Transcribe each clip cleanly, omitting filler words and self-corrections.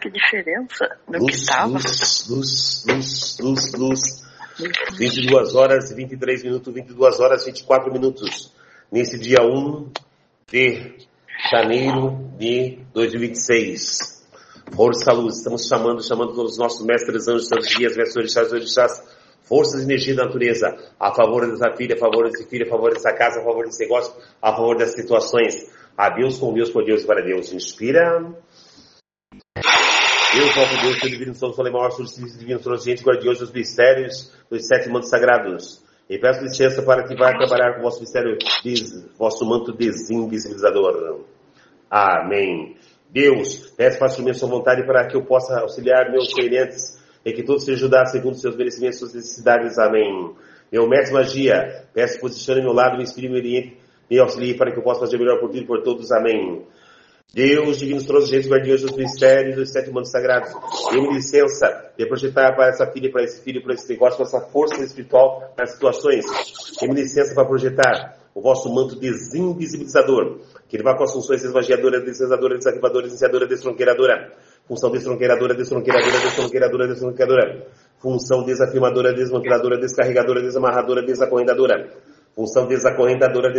que diferença do que estava. Luz. 22 horas e 23 minutos, 22 horas e 24 minutos. Nesse dia 1 de janeiro de 2026. Força, luz. Estamos chamando todos os nossos mestres, anjos, santos guias, mestres, orixás, forças e energia da natureza, a favor dessa filha, a favor desse filho, a favor dessa casa, a favor desse negócio, a favor das situações. A Deus, com Deus, por Deus e para Deus. Inspira. Deus, nosso Deus, Senhor divino, São Solemar, Surcício divino, Trojente, guardioso dos mistérios dos 7 mantos sagrados. E peço licença para que vá trabalhar com o vosso mistério, vosso manto desinvisibilizador. Amém. Deus, peço para assumir sua vontade para que eu possa auxiliar meus semelhantes e que todos sejam ajudados segundo seus merecimentos e suas necessidades. Amém. Meu mestre magia, peço que posicione meu lado, me inspire, me oriente, me auxilie para que eu possa fazer melhor por ti e por todos. Amém. Deus, divinos trojeitos, guardiões dos mistérios dos 7 mantos sagrados, dê-me licença de projetar para essa filha, para esse filho, para esse negócio, para essa força espiritual, para as situações. Dê-me licença para projetar o vosso manto desinvisibilizador, que ele vá com as funções desmagiadoras, descensadoras, desativadoras, iniciadoras, destronqueiradora, função destronqueiradora, função desafirmadora, desmanteladora, descarregadora, desamarradora, desacorrentadora, função desacorrentadora,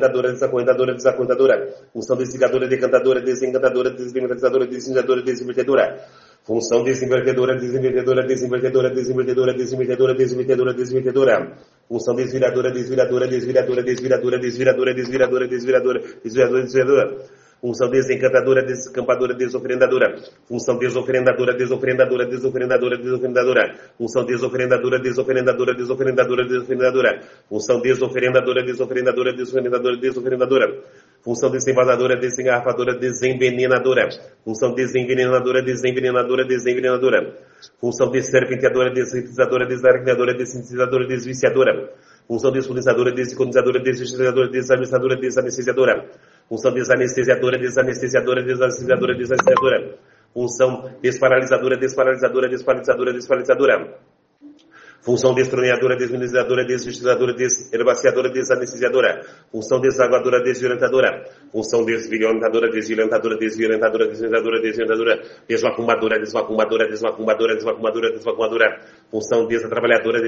função desligadora, decantadora, desencantadora, desligadora, desintegradora, desinvertedora, função desinvertedora, função desviradora, função desencantadora, descampadora, desofrendadora, função desofrendadora, função desofrendadora, função desofrendadora, função desenvasadora, desengarrafadora, desenvenenadora, função desenvenenadora, função desserpenteadora, dessintetizadora, desarqueadora, dessintetizadora, desviciadora, função despolizadora, desconizadora, desviciadora, desanestesiadora, desanestesiadora, função desanestesiadora, função desparalisadora, função destroneadora, desminimizadora, desvestiladora, desherbaceadora, desanestesiadora, função desaguadora, desviolentadora, função desviolentadora, desvacumadora, função desatrapalhadora,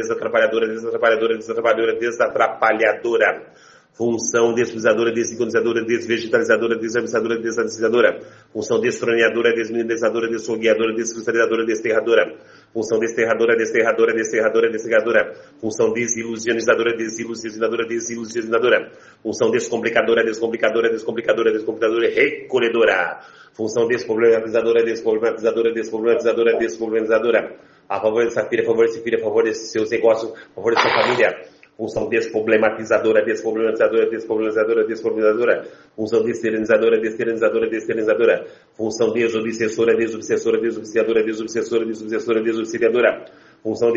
função desutilizadora, desincronizadora, desvegetalizadora, desavissadora, desanestesiadora, função destroneadora, desminimizadora, desfogueadora, descristalizadora, desterradora, função desterradora, descarregadora, função desilusionizadora, função descomplicadora, recolhedora, função desproblematizadora, a favor dessa filha, a favor desse filho, a favor desses seus negócios, a favor da sua família. Função desproblematizadora, função desterilizadora, função desobsessora, função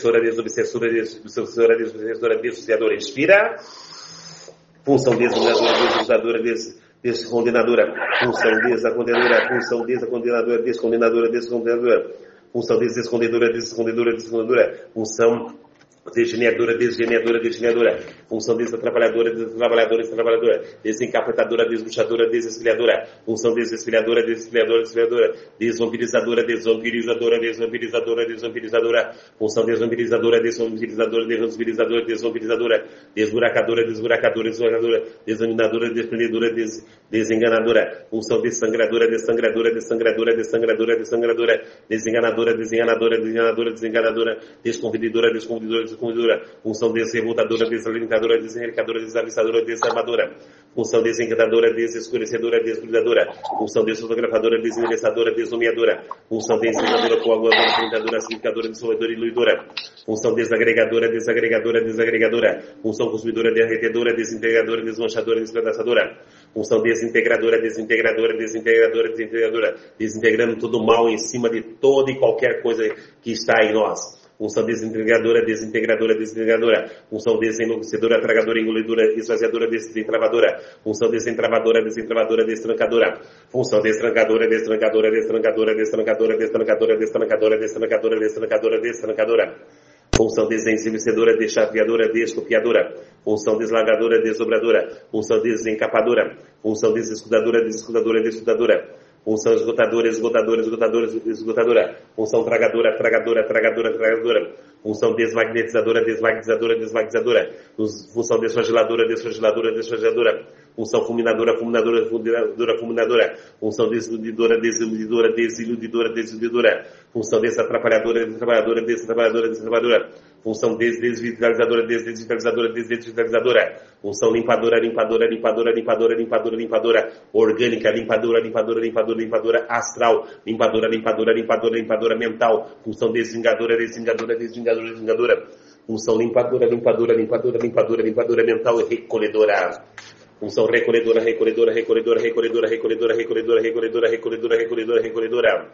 desobsessora, inspira, função desutilizadora, descondenadora, função desacondenadora, função desescondedora, função desgeneradora, função desatrapalhadora, desencapetadora, desbuchadora, desesfriadora, função desesfriadora, desvampirizadora, função desvampirizadora, desburacadora, desaminadora, desprendedora, desenganadora, função desangradora, desenganadora, desconvididora, função desrevoltadora, desalentadora, desenriquecedora, desavissadora, desarmadora, função desencantadora, desescurecedora, desbrilhadora, função desfotografadora, desendereçadora, desnomeadora, função desencanadora, coaguladora, fermentadora, acidificadora, dissolvedora e diluidora, função desagregadora, função consumidora, derretedora, desintegradora, desmanchadora, despedaçadora, função desintegradora, desintegrando todo o mal em cima de toda e qualquer coisa que está em nós. Função desintegradora, função desenlouquecedora, tragadora, engolidora, esvaziadora, desentravadora, função desentravadora, destrancadora, função destrancadora, função desensibilizadora, deschaveadora, descopiadora, função deslagadora, desobradora, função desencapadora, função desescudadora, Função esgotadora, esgotadora, esgotadora, esgotadora. Função tragadora, tragadora, tragadora, tragadora. Função desmagnetizadora, desmagnetizadora, desmagnetizadora. Função desflageladora, desflageladora, desflageladora. Função fulminadora, fulminadora, fulminadora, fulminadora. Função desiludidora, desiludidora, desiludidora, desiludidora. Função desatrapalhadora, desatrapalhadora, desatrapalhadora, desatrapalhadora. Função desvitalizadora, desvitalizadora, desvitalizadora. Função limpadora, limpadora, limpadora, limpadora, limpadora, limpadora. Orgânica, limpadora, limpadora, limpadora, limpadora. Astral, limpadora, limpadora, limpadora, limpadora mental. Função desvingadora, desvingadora, desvingadora, desvingadora. Função limpadora, limpadora, limpadora, limpadora, limpadora mental e recolhedora. Função recolhedora, recolhedora, recolhedora, recolhedora, recolhedora, recolhedora, recolhedora, recolhedora, recolhedora, recolhedora.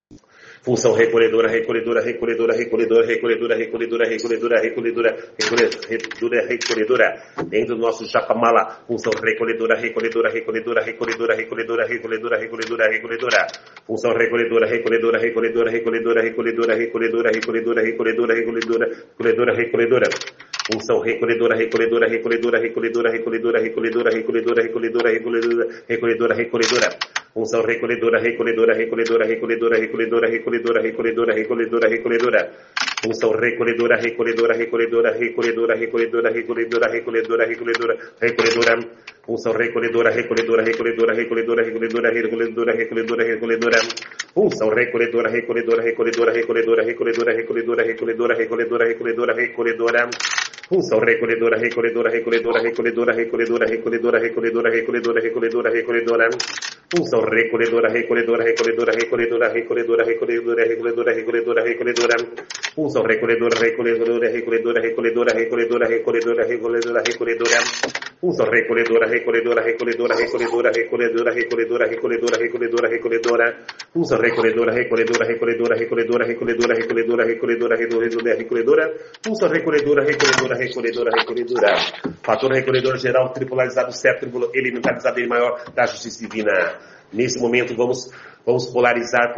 Função recolhedora, recolhedora, recolhedora, recolhedora, recolhedora, recolhedora, recolhedora, recolhedora, recolhedora, recolhedora. Dentro do nosso japamala, função recolhedora, recolhedora, recolhedora, recolhedora, recolhedora, recolhedora, recolhedora, recolhedora. Função recolhedora, recolhedora, recolhedora, recolhedora, recolhedora, recolhedora, recolhedora, recolhedora, recolhedora, recolhedora, recolhedora. Função recolhedora, recolhedora, recolhedora, recolhedora, recolhedora, recolhedora, recolhedora, recolhedora, recolhedora, recolhedora, recolhedora. Função recolhedora, recolhedora, recolhedora, recolhedora, recolhedora, recolhedora, recolhedora, recolhedora, recolhedora. Função recolhedora, recolhedora, recolhedora, recolhedora, recolhedora, recolhedora, recolhedora, recolhedora, recolhedora. Função recolhedora, recolhedora, recolhedora, recolhedora, recolhedora, recolhedora, recolhedora, recolhedora. Função recolhedora, recolhedora, recolhedora, recolhedora, recolhedora, recolhedora, recolhedora, recolhedora, recolhedora, recolhedora. Função recolhedora, recolhedora, recolhedora, recolhedora, recolhedora, recolhedora, recolhedora, recolhedora, recolhedora, recolhedora. Função recolhedora, recolhedora, recolhedora, recolhedora, recolhedora, recolhedora, recolhedora, recolhedora, recolhedora. Função recolhedora, recolhedora, recolhedora, recolhedora, recolhedora, recolhedora, recolhedora, recolhedora. Função recolhedora, recolhedora, recolhedora, recolhedora, recolhedora, recolhedora, recolhedora, recolhedora, recolhedora. Função recolhedora, recolhedora, recolhedora, recolhedora, recolhedora, recolhedora, recolhedora, recolhedora, recolhedora. Função recolhedora, recolhedora, recolhedora, recolhedora. Fator recolhedor geral tripolarizado certo, elementalizado em maior da justiça divina. Nesse momento vamos polarizar,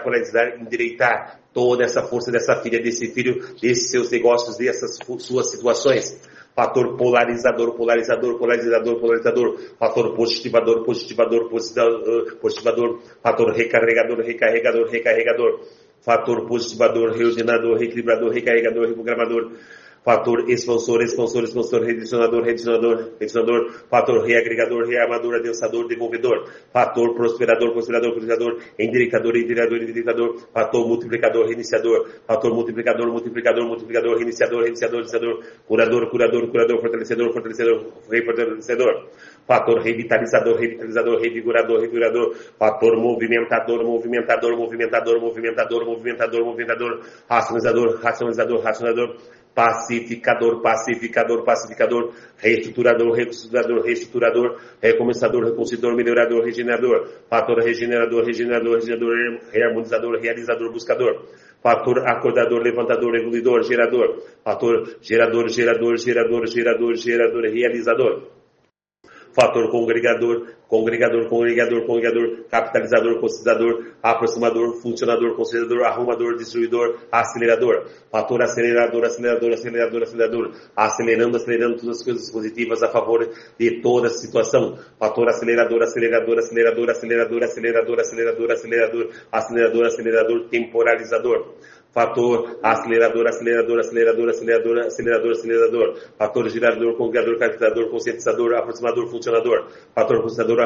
endireitar toda essa força dessa filha, desse filho, desses seus negócios, dessas suas situações. Fator polarizador, polarizador, polarizador, polarizador. Fator positivador, positivador, positivador. Fator recarregador, recarregador, recarregador. Fator positivador, reordenador, reequilibrador, recarregador, reprogramador. Fator expansor, expansor, expansor, redirecionador, redirecionador, redirecionador. Fator reagregador, rearmador, adensador, devolvedor. Fator prosperador, prosperador, prosperador, endireitador, endireitador, endireitador. Fator multiplicador, reiniciador. Fator multiplicador, multiplicador, multiplicador, reiniciador, reiniciador, reiniciador. Curador, curador, curador, fortalecedor, fortalecedor, fortalecedor. Fator revitalizador, revitalizador, revigorador, revigorador. Fator movimentador, movimentador, movimentador, movimentador, movimentador, movimentador. Racionalizador, racionalizador, racionalizador. Pacificador, pacificador, pacificador, reestruturador, reestruturador, reestruturador, recomeçador, reconstruidor, melhorador, regenerador, fator regenerador, regenerador, regenerador, reharmonizador, realizador, buscador, fator acordador, levantador, evoluidor, gerador, fator gerador, gerador, gerador, gerador, gerador, realizador. Fator congregador, congregador, congregador, congregador, capitalizador, considerador, aproximador, funcionador, considerador, arrumador, destruidor, acelerador. Fator acelerador, acelerador, acelerador, acelerador, acelerando, acelerando todas as coisas positivas a favor de toda a situação. Fator acelerador, acelerador, acelerador, acelerador, acelerador, acelerador, acelerador, acelerador, acelerador, temporalizador. Fator acelerador, acelerador, acelerador, acelerador, acelerador, acelerador. Fator gerador, congregador, capitalizador, conscientizador, aproximador, funcionador. Fator funcionador,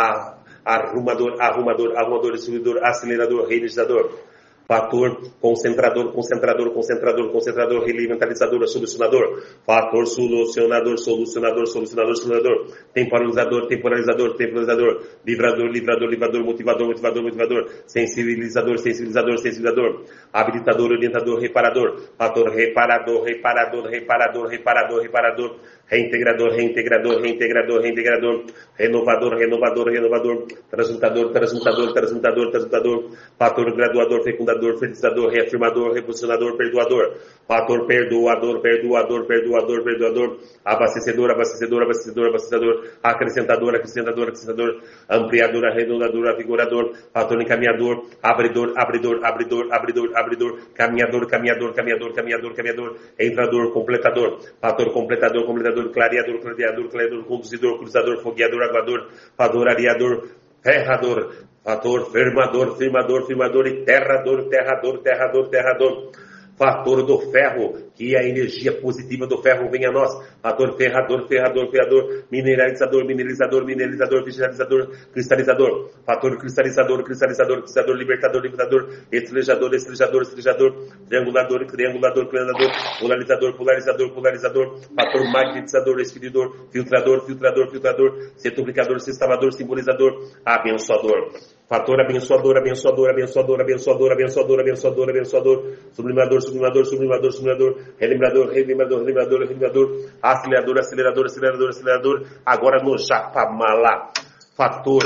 arrumador, arrumador, arrumador, distribuidor, acelerador, reiniciador. Fator concentrador, concentrador, concentrador, concentrador, relementalizador, solucionador. Fator solucionador, solucionador, solucionador, solucionador. Temporalizador, temporalizador, temporalizador. Livrador, livrador, livrador, motivador, motivador, motivador. Sensibilizador, sensibilizador, sensibilizador. Habilitador, orientador, reparador. Fator reparador, reparador, reparador, reparador, reparador. Reintegrador, reintegrador, reintegrador, reintegrador. Renovador, renovador, renovador. Transmutador, transmutador, transmutador, transmutador. Fator graduador, fecundador, felicitador, reafirmador, reposicionador, perdoador. Fator perdoador, perdoador, perdoador, perdoador. Abastecedor, abastecedor, abastecedor, abastecedor. Acrescentador, acrescentador, acrescentador. Ampliador, arredondador, avigorador. Fator encaminhador, abridor, abridor, abridor, abridor, abridor. Caminhador, caminhador, caminhador, caminhador, caminhador. Entrador, completador. Fator completador, completador. Clareador, clareador, clareador. Conduzidor, cruzador, fogueador, aguador. Fator areador. Ferrador, Fator firmador, firmador, firmador e terrador, terrador, terrador, terrador. Fator do ferro, que a energia positiva do ferro vem a nós. Fator ferrador, ferrador, ferrador, mineralizador, mineralizador, mineralizador, cristalizador, cristalizador. Fator cristalizador, cristalizador, cristalizador, libertador, libertador, estrelejador, estrelejador, estrelejador, triangulador, triangulador, triangulador, polarizador, polarizador, polarizador. Fator magnetizador, expedidor, filtrador, filtrador, filtrador, setuplicador, sextavador, simbolizador, abençoador. Fator abençoador, abençoador, abençoador, abençoador, abençoador, abençoador, abençoador, sublimador, sublimador, sublimador, sublimador, relembrador, relembrador, relembrador, relembrador, acelerador, acelerador, acelerador, acelerador, agora no Japamala. Fator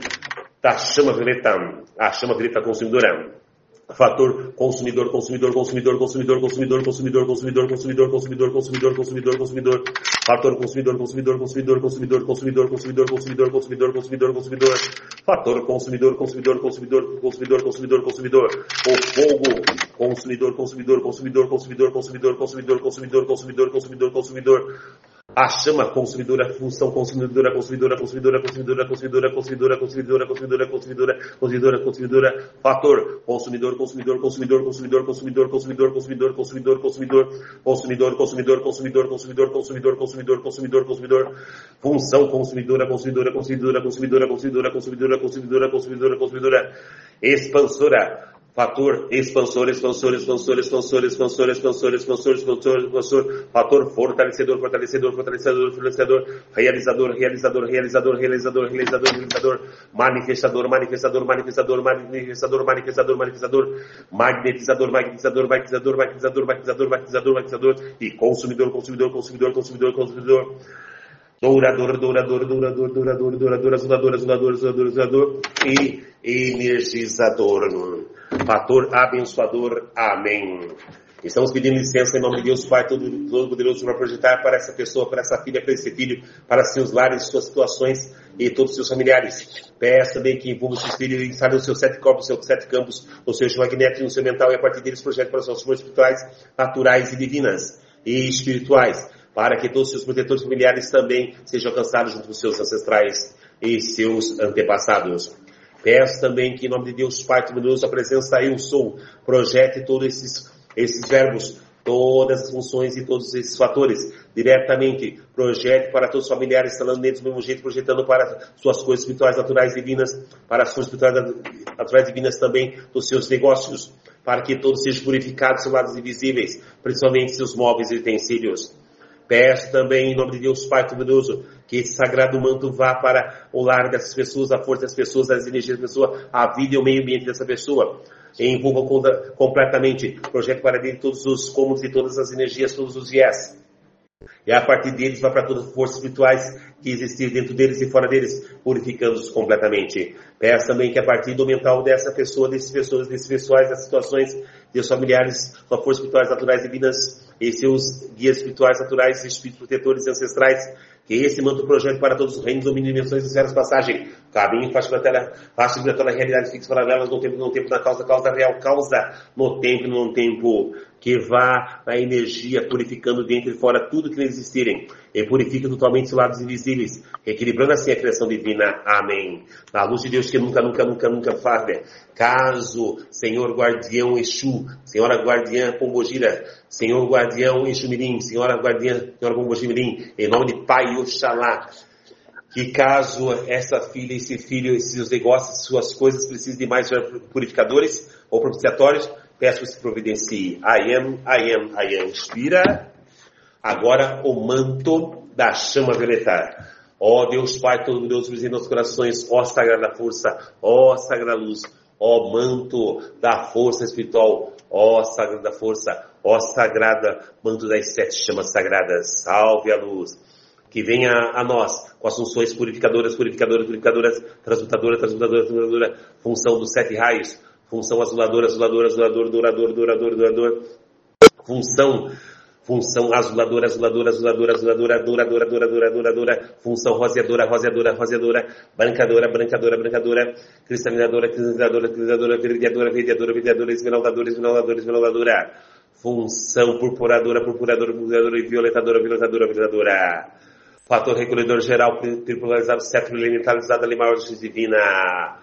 da chama violeta, a chama violeta consumidora. Fator consumidor, consumidor, consumidor, consumidor, consumidor, consumidor, consumidor, consumidor, consumidor, consumidor, consumidor, consumidor. Fator consumidor, consumidor, consumidor, consumidor, consumidor, consumidor, consumidor, consumidor, consumidor, consumidor. Fator consumidor, consumidor, consumidor, consumidor, consumidor, consumidor. O fogo consumidor, consumidor, consumidor, consumidor, consumidor, consumidor, consumidor, consumidor, consumidor, consumidor. A chama consumidora, função consumidora, consumidora, consumidora, consumidora, consumidora, consumidora, consumidora, consumidora, consumidora, consumidora, consumidora, fator consumidor, consumidor, consumidor, consumidor, consumidor, consumidor, consumidor, consumidor, consumidor, consumidor, consumidor, consumidor, consumidor, consumidor, consumidor, consumidor, consumidor, função consumidora, consumidora, consumidora, consumidora, consumidora, consumidora, consumidora, consumidora, consumidora, expansora. Fator expansor, expansor, expansor, expansor, expansor, expansor, expansor, expansor, expansor, fator fortalecedor, fortalecedor, fortalecedor, fortalecedor, realizador, realizador, realizador, realizador, realizador, realizador, manifestador, manifestador, manifestador, manifestador, manifestador, manifestador, magnetizador, magnetizador, magnetizador, magnetizador, magnetizador, magnetizador, magnetizador e consumidor, consumidor, consumidor, consumidor, consumidor. Dourador, dourador, dourador, dourador, dourador, azulador, azulador, azulador, azulador e energizador. Fator abençoador. Amém. Estamos pedindo licença em nome de Deus, Pai Todo-Poderoso, para projetar para essa pessoa, para essa filha, para esse filho, para seus lares, suas situações e todos os seus familiares. Peço também que envolva os seus filhos e instalem os seus 7 corpos, os seus 7 campos, no seu magnético e no seu mental, e a partir deles projete para as suas forças espirituais, naturais e divinas e espirituais, para que todos os seus protetores familiares também sejam alcançados junto com os seus ancestrais e seus antepassados. Peço também que, em nome de Deus, Pai Todo-Poderoso, a presença eu sou, projete todos esses verbos, todas as funções e todos esses fatores, diretamente, projete para todos os familiares, instalando neles do mesmo jeito, projetando para suas coisas espirituais, naturais, divinas, para as forças espirituais, naturais, divinas também, dos seus negócios, para que todos sejam purificados, seus lados invisíveis, principalmente seus móveis e utensílios. Peço também, em nome de Deus, Pai Todo-Poderoso, que esse sagrado manto vá para o lar dessas pessoas, a força das pessoas, as energias da pessoa, a vida e o meio ambiente dessa pessoa. E envolva completamente, projete para dentro todos os cômodos e todas as energias, todos os viés. E a partir deles vai para todas as forças espirituais que existem dentro deles e fora deles, purificando-os completamente. Peço também que a partir do mental dessa pessoa, desses pessoais, das situações, de seus familiares, suas forças espirituais naturais divinas e seus guias espirituais naturais, espíritos protetores e ancestrais, que esse manto projete para todos os reinos, domínios, dimensões e esferas de passagem. Caminho faz vibratória, realidade fixa paralelas no tempo, na causa real, causa no tempo, que vá na energia, purificando dentro e fora tudo que não existirem, e purifica totalmente os lados invisíveis, equilibrando assim a criação divina. Amém. Na luz de Deus que nunca falha. Caso, Senhor Guardião Exu, Senhora Guardiã Pombogira, Senhor Guardião Exu Mirim, Senhora Guardiã, Senhora Pombogira Mirim, em nome de Pai Oxalá, que caso essa filha, esse filho, esses seus negócios, suas coisas precisem de mais purificadores ou propiciatórios, peço que se providencie. I am. Inspira. Agora o manto da chama violeta. Ó Deus Pai Todo-Poderoso, presente nos corações, ó sagrada força, ó sagrada luz, ó manto da força espiritual, ó sagrada força, ó sagrada manto das 7 chamas sagradas. Salve a luz. Que venha a nós com as funções purificadoras, transmutadora, função dos 7 raios, função azulador, dourador, função azuladora, função roseadora, brancadora, cristalinadora, veridiadora, esmeraldadora, função purpuradora e violetadora. Fator recolhedor geral, tripularizado, cetro elementalizado, animal de divina.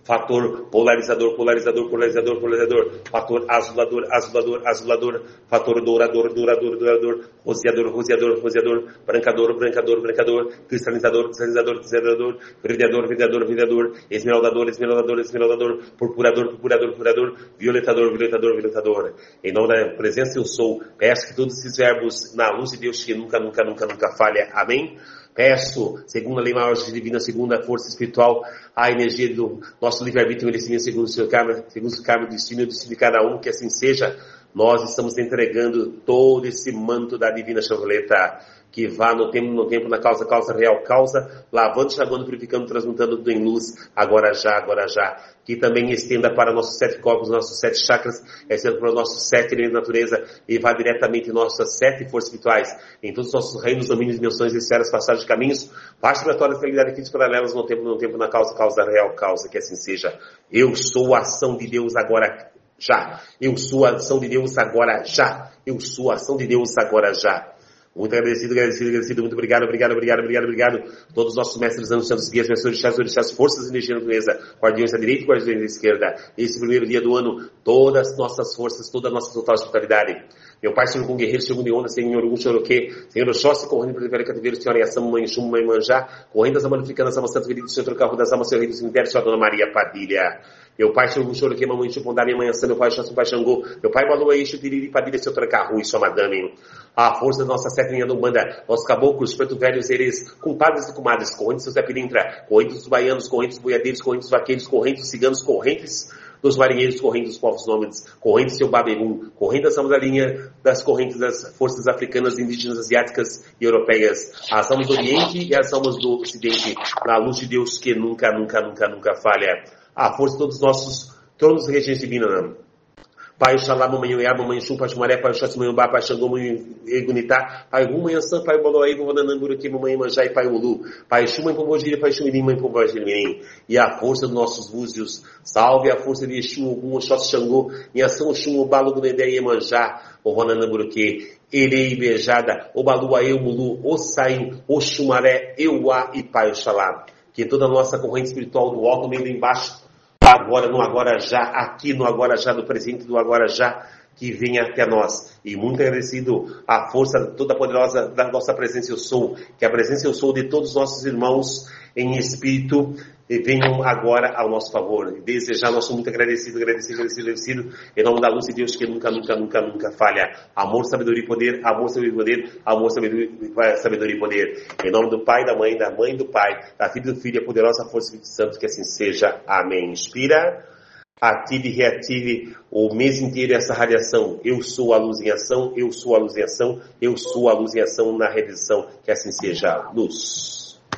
fator polarizador, polarizador, polarizador, polarizador, fator azulador, azulador, azulador, fator dourador, dourador, dourador, roseador, roseador, roseador, brancador, brancador, brancador, cristalizador, cristalizador, cristalizador, brilhador, brilhador, brilhador, esmeraldador, esmeraldador, esmeraldador, purpurador, purpurador, purpurador, violetador, violetador, violetador. Em nome da presença eu sou, peço que todos esses verbos na luz de Deus que nunca, nunca, nunca, nunca falha. Amém? Peço, segundo a lei maior divina, segundo a força espiritual, a energia do nosso livre-arbítrio e merecimento, segundo o seu karma, o destino e o destino de cada um, que assim seja. Nós estamos entregando todo esse manto da divina chavoleta, que vá no tempo, na causa, causa real, causa, lavando, enxaguando, purificando, transmutando tudo em luz, agora já, agora já. Que também estenda para nossos 7 corpos, nossos 7 chakras, estenda para os nossos 7 elementos de natureza, e vá diretamente em nossas 7 forças espirituais, em todos os nossos reinos, domínios, dimensões, esferas, passagens, caminhos, partes vibratórias, realidade, críticas paralelas, no tempo, na causa, causa real, causa, que assim seja. Eu sou a ação de Deus agora já. Eu sou a ação de Deus agora já. Eu sou a ação de Deus agora já. Muito agradecido, agradecido, agradecido. Muito obrigado, obrigado, obrigado, obrigado, obrigado. Todos os nossos mestres, anos, santos, guias, mentores, orixás, forças, energia, natureza, guardiões da direita e guardiões da esquerda. Esse primeiro dia do ano, todas as nossas forças, toda a nossa total espiritualidade. Meu pai, Senhor com guerreiro, Senhor de onda, Senhor Urugu, Choroquê, Senhor Oxóssi, correndo pelo Império Cativeiro, Senhor Ayaçama, Mãe Chum, Mãe Manjá, correndo das amanificando as almas santas, verídico, Senhor Trocarro das almas, Senhor Rei do Cemitério, Senhor Dona Maria Padilha. Meu pai, Senhor Choroquê, Mamãe Chupondá, minha mãe Ançã, meu pai Xaçum, pai Xangô, meu pai Balua, Eixo, Tiriri, Padilha, Senhor Trocarro e sua madame. A força da nossa sete linha do Umbanda, nossos caboclos, preto velhos, seres, compadres e comadres, correntes dos Zé Pilintra, correntes dos baianos, correntes dos boiadeiros, correntes dos vaqueiros, correntes dos ciganos, correntes dos marinheiros, correntes dos povos nômades, correntes do seu Babegum, correntes das almas da linha das correntes das forças africanas, indígenas, asiáticas e europeias, as almas do Oriente e as almas do Ocidente, na luz de Deus que nunca, nunca, nunca, nunca falha. A força de todos os nossos tronos e regência divina, Pai Oxalá, Mamãe Oiá, Mamãe Xum, Pai Xumaré, Pai Oxóssi, Mamãe Umbá, Pai Xangô, Mamãe Egunitá, Pai Rum, Mãe Ançã, Pai Boloaí, Vovô Nananguruqui, Mamãe Manjá e Pai Ulu, Pai Xum, Mãe Pombogiria, Pai Xumirim, Mãe Pombogirim, e a força dos nossos búzios, salve a força de Exu, Ogum, Oxóssi, Xangô, em ação Oxum, Obalo, Gunedé e Emanjá, Vovô Nananguruqui, Erei, Bejada, Obalua, Eumulu, Ossaim, Oxumaré, Euá e Pai Oxalá, que toda a nossa corrente espiritual do alto, meio embaixo, agora, no agora já, aqui no agora já, do presente do agora já, que venha até nós. E muito agradecido à força toda poderosa da nossa presença eu sou, que a presença eu sou de todos os nossos irmãos em espírito, e venham agora ao nosso favor. E desejar, nós somos muito agradecidos, agradecido, agradecido, agradecido, em nome da luz de Deus que nunca, nunca, nunca, nunca falha. Amor, sabedoria e poder, amor, sabedoria e poder, amor, sabedoria e poder. Em nome do Pai, da mãe do Pai, da filha e do filho, a poderosa força do Espírito Santo, que assim seja. Amém. Inspira, ative e reative o mês inteiro essa radiação. Eu sou a luz em ação, eu sou a luz em ação, eu sou a luz em ação na redenção, que assim seja. Luz.